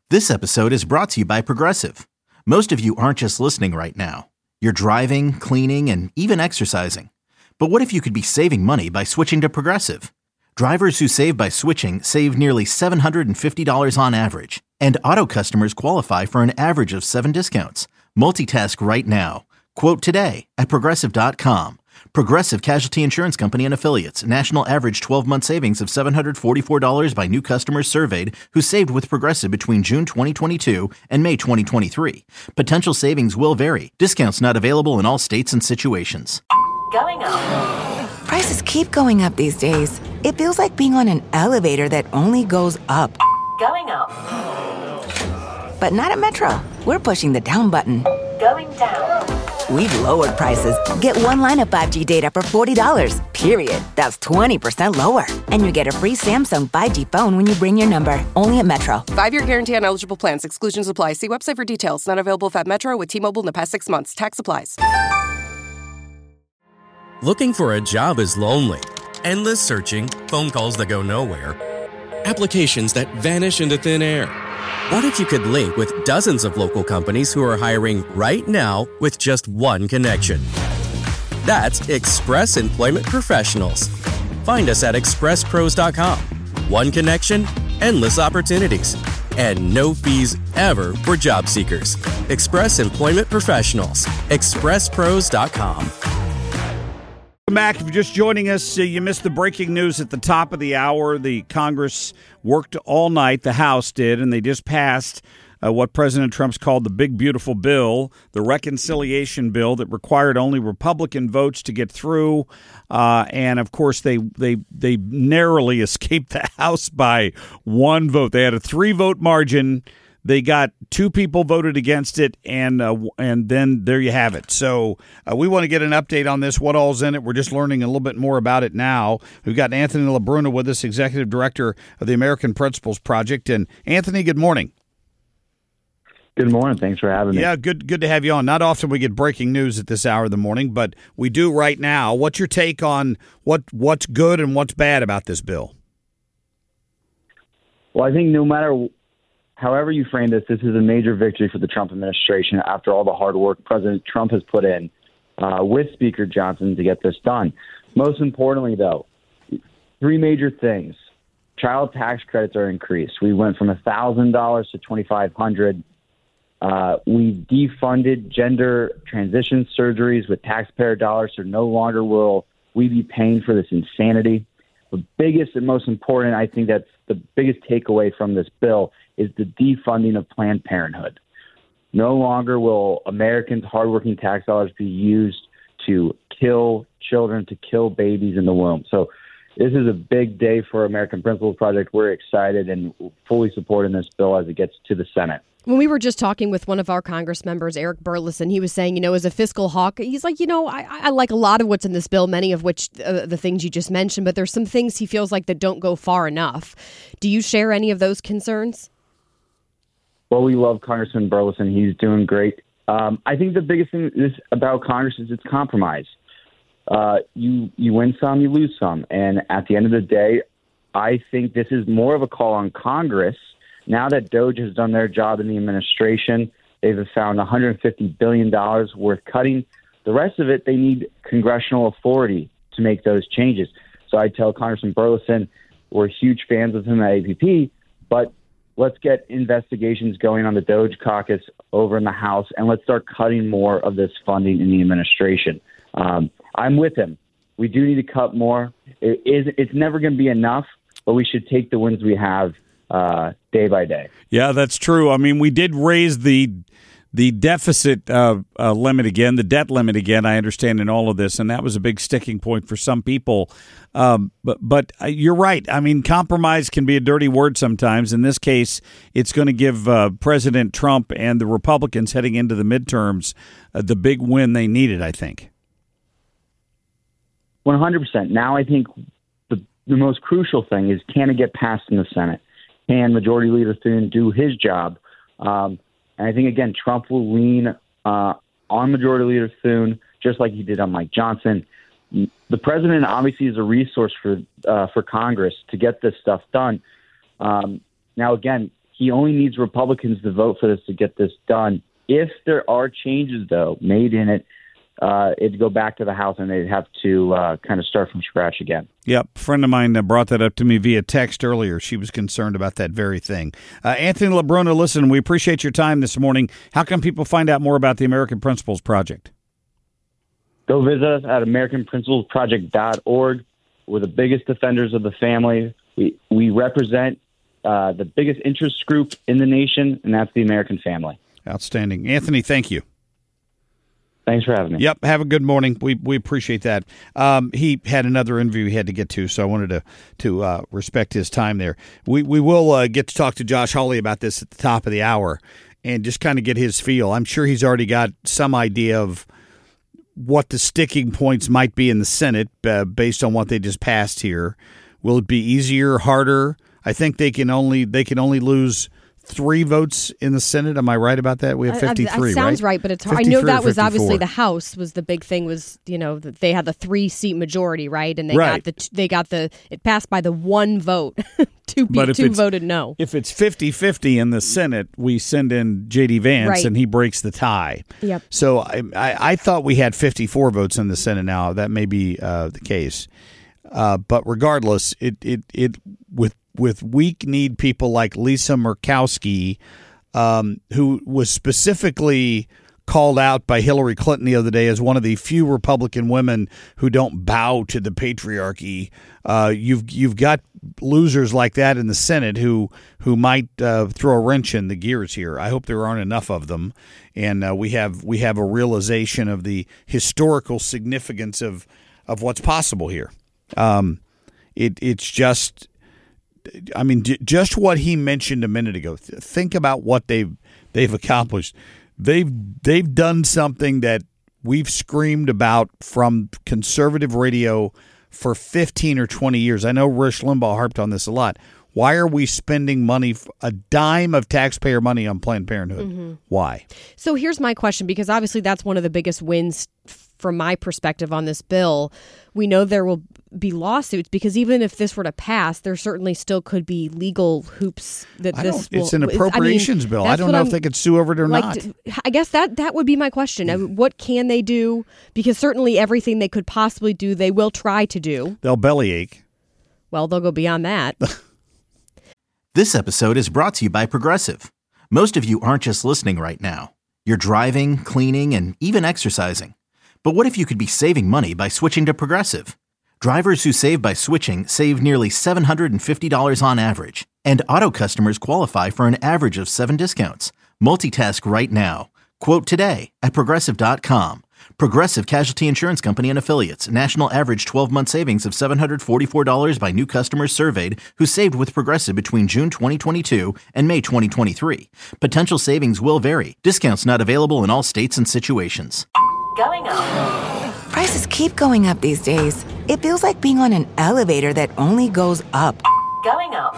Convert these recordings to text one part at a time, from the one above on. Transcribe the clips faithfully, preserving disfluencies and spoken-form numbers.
This episode is brought to you by Progressive. Most of you aren't just listening right now. You're driving, cleaning, and even exercising. But what if you could be saving money by switching to Progressive? Drivers who save by switching save nearly seven hundred fifty dollars on average. And auto customers qualify for an average of seven discounts. Multitask right now. Quote today at Progressive dot com. Progressive Casualty Insurance Company and Affiliates. National average twelve-month savings of seven hundred forty-four dollars by new customers surveyed who saved with Progressive between June twenty twenty-two and May twenty twenty-three. Potential savings will vary. Discounts not available in all states and situations. Going up. Prices keep going up these days. It feels like being on an elevator that only goes up. Going up. But not at Metro. We're pushing the down button. Going down. We've lowered prices. Get one line of five G data for forty dollars, period. That's twenty percent lower. And you get a free Samsung five G phone when you bring your number. Only at Metro. Five-year guarantee on eligible plans. Exclusions apply. See website for details. Not available at Metro with T-Mobile in the past six months. Tax applies. Looking for a job is lonely. Endless searching, phone calls that go nowhere, applications that vanish into thin air. What if you could link with dozens of local companies who are hiring right now with just one connection? That's Express Employment Professionals. Find us at express pros dot com. One connection, endless opportunities, and no fees ever for job seekers. Express Employment Professionals. express pros dot com. Welcome back. If you're just joining us, uh, you missed the breaking news at the top of the hour. The Congress worked all night, the House did, and they just passed uh, what President Trump's called the Big Beautiful Bill, the reconciliation bill that required only Republican votes to get through. Uh, and, of course, they, they, they narrowly escaped the House by one vote. They had a three-vote margin. They got two people voted against it, and uh, and then there you have it. So uh, we want to get an update on this, what all's in it. We're just learning a little bit more about it now. We've got Anthony LaBruna with us, Executive Director of the American Principles Project. And Anthony, good morning. Good morning. Thanks for having me. Yeah, good good to have you on. Not often we get breaking news at this hour of the morning, but we do right now. What's your take on what what's good and what's bad about this bill? Well, I think no matter however you frame this, this is a major victory for the Trump administration after all the hard work President Trump has put in uh, with Speaker Johnson to get this done. Most importantly, though, three major things. Child tax credits are increased. We went from one thousand dollars to twenty-five hundred dollars. Uh, we defunded gender transition surgeries with taxpayer dollars, so no longer will we be paying for this insanity. The biggest and most important, I think that's the biggest takeaway from this bill, is the defunding of Planned Parenthood. No longer will Americans' hardworking tax dollars be used to kill children, to kill babies in the womb. So this is a big day for American Principles Project. We're excited and fully supporting this bill as it gets to the Senate. When we were just talking with one of our Congress members, Eric Burleson, he was saying, you know, as a fiscal hawk, he's like, you know, I, I like a lot of what's in this bill, many of which uh, the things you just mentioned, but there's some things he feels like that don't go far enough. Do you share any of those concerns? Well, we love Congressman Burleson. He's doing great. Um, I think the biggest thing is about Congress is it's compromise. Uh, you you win some, you lose some. And at the end of the day, I think this is more of a call on Congress. Now that DOJ has done their job in the administration, they've found one hundred fifty billion dollars worth cutting. The rest of it, they need congressional authority to make those changes. So I tell Congressman Burleson, we're huge fans of him at A P P, but let's get investigations going on the DOJ caucus over in the House, and let's start cutting more of this funding in the administration. Um, I'm with him. We do need to cut more. It is, it's never going to be enough, but we should take the wins we have uh, day by day. Yeah, that's true. I mean, we did raise the the deficit uh, uh, limit again, the debt limit again, I understand, in all of this, and that was a big sticking point for some people. Um, but but you're right. I mean, compromise can be a dirty word sometimes. In this case, it's going to give uh, President Trump and the Republicans heading into the midterms uh, the big win they needed, I think. one hundred percent. Now I think the, the most crucial thing is, can it get passed in the Senate? Can Majority Leader Thune do his job? Um, and I think, again, Trump will lean uh, on Majority Leader Thune, just like he did on Mike Johnson. The president obviously is a resource for uh, for Congress to get this stuff done. Um, now, again, He only needs Republicans to vote for this to get this done. If there are changes, though, made in it, uh, it'd go back to the House and they'd have to uh, kind of start from scratch again. Yep. A friend of mine uh, brought that up to me via text earlier. She was concerned about that very thing. Uh, Anthony Labruna, listen, we appreciate your time this morning. How can people find out more about the American Principles Project? Go visit us at american principles project dot org. We're the biggest defenders of the family. We, we represent uh, the biggest interest group in the nation, and that's the American family. Outstanding. Anthony, thank you. Thanks for having me. Yep. Have a good morning. We we appreciate that. Um, he had another interview he had to get to, so I wanted to to uh, respect his time there. We we will uh, get to talk to Josh Hawley about this at the top of the hour and just kind of get his feel. I'm sure he's already got some idea of what the sticking points might be in the Senate uh, based on what they just passed here. Will it be easier, harder? I think they can only they can only lose three votes in the Senate. Am I right about that? We have fifty-three, That sounds right? right, but it's hard. I know that was obviously the House was the big thing. Was you know that they had the three seat majority, right? And they Right. got the they got the it passed by the one vote. two But pe- if two it's- voted no. If it's fifty-fifty in the Senate, we send in J D. Vance, Right. and he breaks the tie. Yep. So I, I, I thought we had fifty-four votes in the Senate now. That may be uh, the case. Uh, but regardless, it, it, it with with weak-kneed people like Lisa Murkowski, um, who was specifically called out by Hillary Clinton the other day as one of the few Republican women who don't bow to the patriarchy. Uh, you've you've got losers like that in the Senate who who might uh, throw a wrench in the gears here. I hope there aren't enough of them, and uh, we have we have a realization of the historical significance of of what's possible here. Um, it it's just. I mean, just what he mentioned a minute ago. Think about what they've they've accomplished. They've they've done something that we've screamed about from conservative radio for fifteen or twenty years. I know Rush Limbaugh harped on this a lot. Why are we spending money, a dime of taxpayer money on Planned Parenthood? Mm-hmm. Why? So here's my question, because obviously that's one of the biggest wins from my perspective on this bill. We know there will be lawsuits because even if this were to pass, there certainly still could be legal hoops that I this don't, will. It's an appropriations I mean, bill. I don't know I'm, if they could sue over it or like, not. d- I guess that that would be my question. I mean, what can they do? Because certainly everything they could possibly do, they will try to do. They'll bellyache. Well, they'll go beyond that. This episode is brought to you by Progressive. Most of you aren't just listening right now. You're driving, cleaning, and even exercising. But what if you could be saving money by switching to Progressive? Drivers who save by switching save nearly seven hundred fifty dollars on average. And auto customers qualify for an average of seven discounts. Multitask right now. Quote today at Progressive dot com. Progressive Casualty Insurance Company and Affiliates. National average twelve-month savings of seven hundred forty-four dollars by new customers surveyed who saved with Progressive between June twenty twenty-two and May twenty twenty-three. Potential savings will vary. Discounts not available in all states and situations. Going up. Prices keep going up these days. It feels like being on an elevator that only goes up. Going up.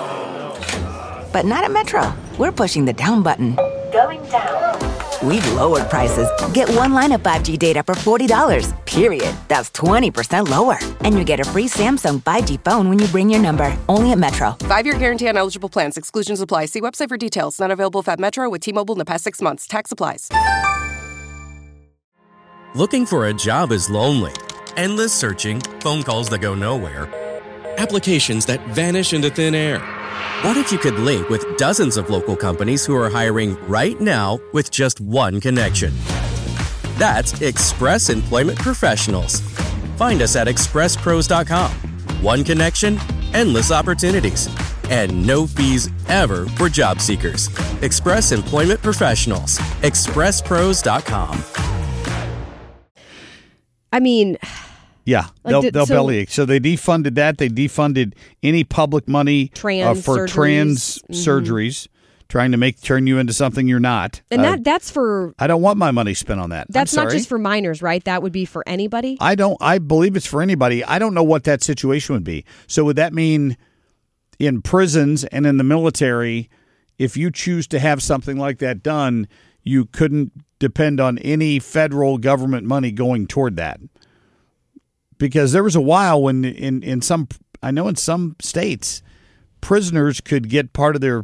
But not at Metro. We're pushing the down button. Going down. We've lowered prices. Get one line of five G data for forty dollars, period. That's twenty percent lower. And you get a free Samsung five G phone when you bring your number. Only at Metro. Five-year guarantee on eligible plans. Exclusions apply. See website for details. Not available if at Metro with T-Mobile in the past six months. Tax applies. Looking for a job is lonely. Endless searching, phone calls that go nowhere, applications that vanish into thin air. What if you could link with dozens of local companies who are hiring right now with just one connection? That's Express Employment Professionals. Find us at express pros dot com. One connection, endless opportunities, and no fees ever for job seekers. Express Employment Professionals. express pros dot com. I mean, Yeah, Like, they'll, did- they'll so- bellyache. So they defunded that. They defunded any public money Trans uh, for surgeries. trans Mhm. surgeries, trying to make turn you into something you're not. and Uh, that that's for I don't want my money spent on that. I'm that's not sorry. just for minors, right? That would be for anybody. I don't. I believe it's for anybody. I don't know what that situation would be. So would that mean in prisons and in the military, if you choose to have something like that done, you couldn't depend on any federal government money going toward that? Because there was a while when in, in some, I know in some states, prisoners could get part of their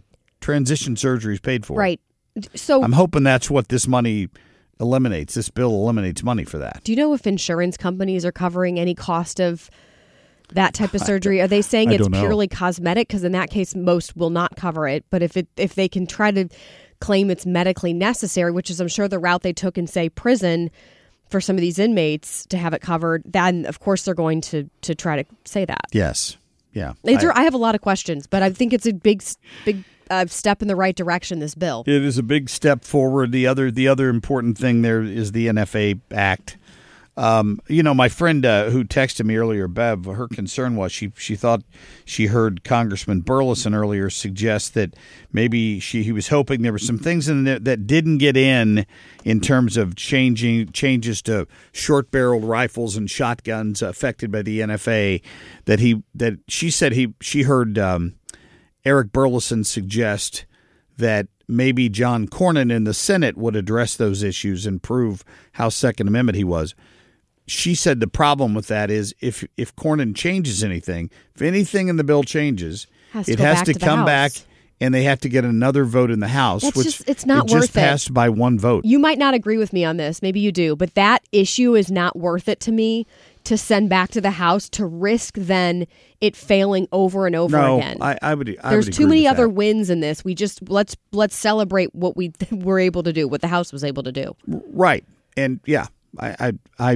transition surgery is paid for. Right. So I'm hoping that's what this money eliminates. This bill eliminates money for that. Do you know if insurance companies are covering any cost of that type of surgery? Are they saying I it's don't know. purely cosmetic? Because in that case, most will not cover it. But if it if they can try to claim it's medically necessary, which is I'm sure the route they took in, say, prison for some of these inmates to have it covered, then of course they're going to to try to say that. Yes. Yeah. It's, I, I have a lot of questions, but I think it's a big big uh, step in the right direction, this bill. It is a big step forward. The other the other important thing there is the N F A Act. Um, you know, my friend uh, who texted me earlier, Bev, her concern was she she thought she heard Congressman Burleson earlier suggest that maybe she he was hoping there were some things in there that didn't get in in terms of changing changes to short-barreled rifles and shotguns affected by the N F A. That he that she said he she heard um, Eric Burleson suggest that maybe John Cornyn in the Senate would address those issues and prove how Second Amendment he was. She said the problem with that is if if Cornyn changes anything, if anything in the bill changes, Has to it go has back to to the come House. back and they have to get another vote in the House, That's which just- it's not it worth just it. passed by one vote. You might not agree with me on this. Maybe you do. But that issue is not worth it to me to send back to the House to risk then it failing over and over no, again. I, I would. I There's would too agree many with other that. wins in this. We just let's let's celebrate what we were able to do, what the House was able to do. Right. And yeah, I, I I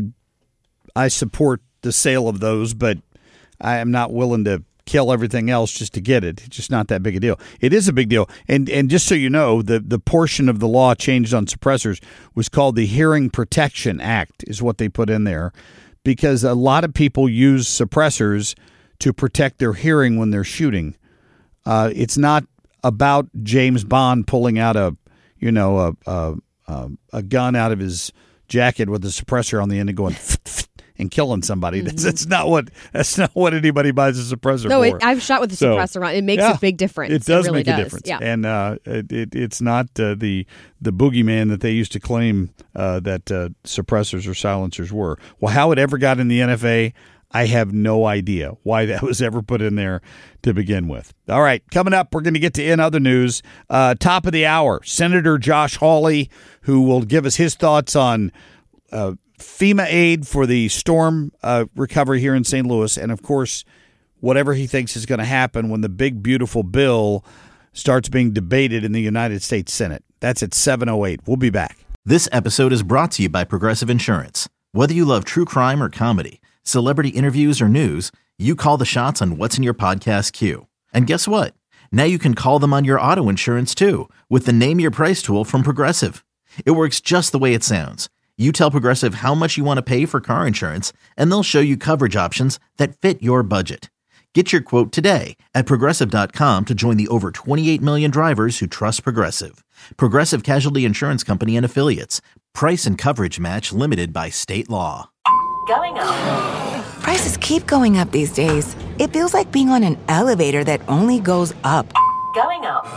I support the sale of those, but I am not willing to kill everything else just to get it. It's just not that big a deal. It is a big deal. And and just so you know, the, the portion of the law changed on suppressors was called the Hearing Protection Act is what they put in there, because a lot of people use suppressors to protect their hearing when they're shooting. Uh, it's not about James Bond pulling out a, you know, a, a, a, a gun out of his jacket with a suppressor on the end and going and killing somebody. That's, that's not what that's not what anybody buys a suppressor No, for. it, I've shot with a So, suppressor on. It makes yeah, a big difference. It does really make does. a difference. Yeah. And uh, it, it, it's not uh, the the boogeyman that they used to claim uh, that uh, suppressors or silencers were. Well, how it ever got in the N F A, I have no idea why that was ever put in there to begin with. All right, coming up, we're going to get to in other news. Uh, top of the hour, Senator Josh Hawley, who will give us his thoughts on uh, FEMA aid for the storm uh, recovery here in Saint Louis, and of course, whatever he thinks is going to happen when the big, beautiful bill starts being debated in the United States Senate. That's at seven oh eight. We'll be back. This episode is brought to you by Progressive Insurance. Whether you love true crime or comedy, celebrity interviews or news, you call the shots on what's in your podcast queue. And guess what? Now you can call them on your auto insurance too with the Name Your Price tool from Progressive. It works just the way it sounds. You tell Progressive how much you want to pay for car insurance, and they'll show you coverage options that fit your budget. Get your quote today at Progressive dot com to join the over twenty-eight million drivers who trust Progressive. Progressive Casualty Insurance Company and Affiliates. Price and coverage match limited by state law. Going up. Prices keep going up these days. It feels like being on an elevator that only goes up. Going up.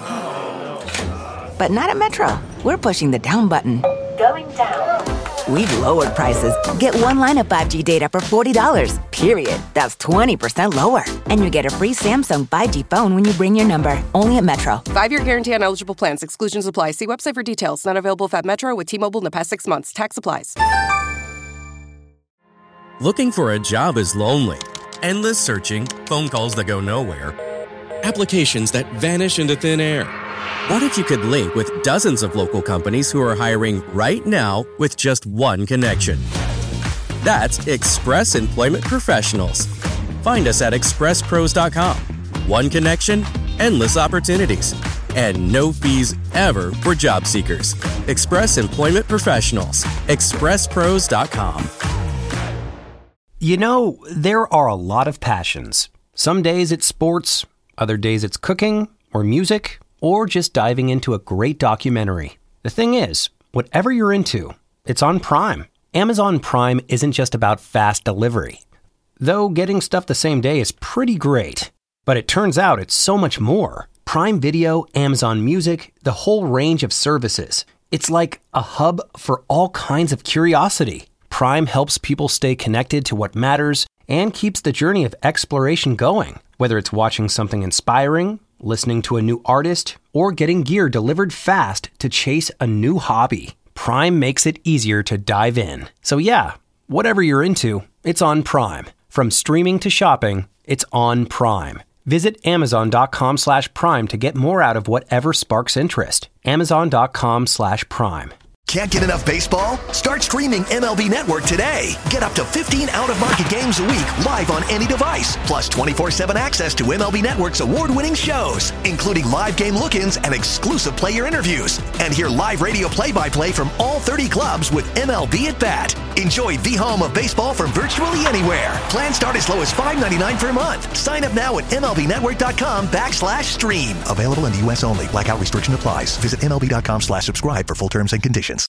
But not at Metro. We're pushing the down button. Going down. We've lowered prices. Get one line of five G data for forty dollars, period. That's twenty percent lower. And you get a free Samsung five G phone when you bring your number. Only at Metro. Five-year guarantee on eligible plans. Exclusions apply. See website for details. Not available if at Metro with T-Mobile in the past six months. Tax applies. Looking for a job is lonely. Endless searching, phone calls that go nowhere, applications that vanish into thin air. What if you could link with dozens of local companies who are hiring right now with just one connection? That's Express Employment Professionals. Find us at express pros dot com. One connection, endless opportunities, and no fees ever for job seekers. Express Employment Professionals. express pros dot com. You know, there are a lot of passions. Some days it's sports, other days it's cooking or music, or just diving into a great documentary. The thing is, whatever you're into, it's on Prime. Amazon Prime isn't just about fast delivery. Though getting stuff the same day is pretty great. But it turns out it's so much more. Prime Video, Amazon Music, the whole range of services. It's like a hub for all kinds of curiosity. Prime helps people stay connected to what matters and keeps the journey of exploration going. Whether it's watching something inspiring listening to a new artist, or getting gear delivered fast to chase a new hobby. Prime makes it easier to dive in. So yeah, whatever you're into, it's on Prime. From streaming to shopping, it's on Prime. Visit amazon.com slash prime to get more out of whatever sparks interest. Amazon.com slash prime. Can't get enough baseball? Start streaming M L B Network today. Get up to fifteen out-of-market games a week live on any device, plus twenty-four seven access to M L B Network's award-winning shows, including live game look-ins and exclusive player interviews. And hear live radio play-by-play from all thirty clubs with M L B at Bat. Enjoy the home of baseball from virtually anywhere. Plans start as low as five dollars and ninety-nine cents per month. Sign up now at MLBnetwork.com backslash stream. Available in the U S only. Blackout restriction applies. Visit MLB.com slash subscribe for full terms and conditions.